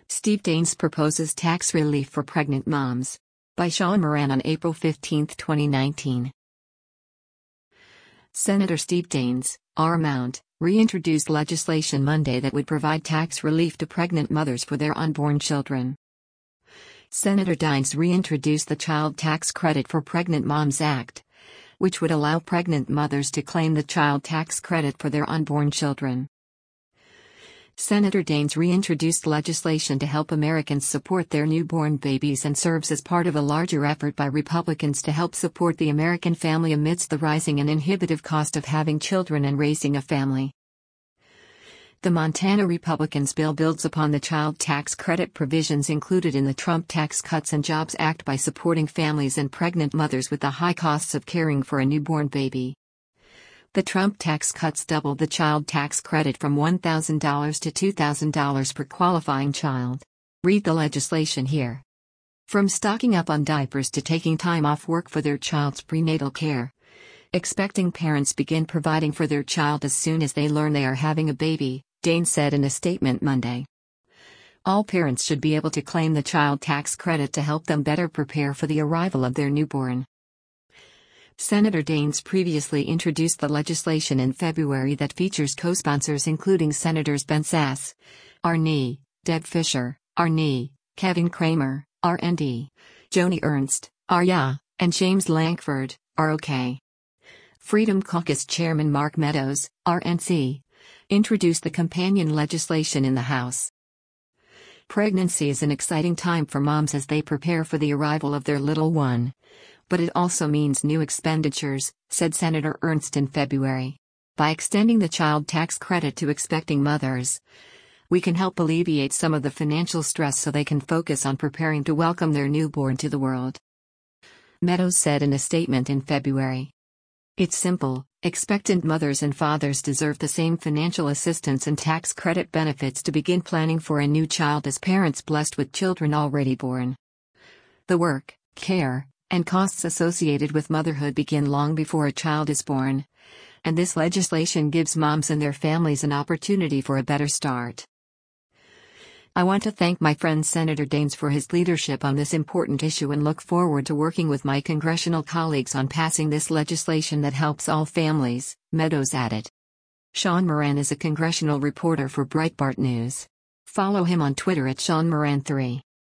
Steve Daines proposes tax relief for pregnant moms. By Sean Moran on April 15, 2019. Senator Steve Daines, R-Mount, reintroduced legislation Monday that would provide tax relief to pregnant mothers for their unborn children. Senator Daines reintroduced the Child Tax Credit for Pregnant Moms Act, which would allow pregnant mothers to claim the child tax credit for their unborn children. Senator Daines reintroduced legislation to help Americans support their newborn babies and serves as part of a larger effort by Republicans to help support the American family amidst the rising and inhibitive cost of having children and raising a family. The Montana Republicans' bill builds upon the child tax credit provisions included in the Trump Tax Cuts and Jobs Act by supporting families and pregnant mothers with the high costs of caring for a newborn baby. The Trump tax cuts doubled the child tax credit from $1,000 to $2,000 per qualifying child. Read the legislation here. From stocking up on diapers to taking time off work for their child's prenatal care, expecting parents begin providing for their child as soon as they learn they are having a baby, Daines said in a statement Monday. All parents should be able to claim the child tax credit to help them better prepare for the arrival of their newborn. Senator Daines previously introduced the legislation in February that features co-sponsors including Senators Ben Sasse, RN, Deb Fischer, RN, Kevin Cramer, RND, Joni Ernst, RYA, and James Lankford, ROK. Freedom Caucus Chairman Mark Meadows, RNC, introduced the companion legislation in the House. Pregnancy is an exciting time for moms as they prepare for the arrival of their little one. But it also means new expenditures, said Senator Ernst in February. By extending the child tax credit to expecting mothers, we can help alleviate some of the financial stress so they can focus on preparing to welcome their newborn to the world. Meadows said in a statement in February. It's simple, expectant mothers and fathers deserve the same financial assistance and tax credit benefits to begin planning for a new child as parents blessed with children already born. The work, care, and costs associated with motherhood begin long before a child is born, and this legislation gives moms and their families an opportunity for a better start. I want to thank my friend Senator Daines for his leadership on this important issue and look forward to working with my congressional colleagues on passing this legislation that helps all families, Meadows added. Sean Moran is a congressional reporter for Breitbart News. Follow him on Twitter at SeanMoran3.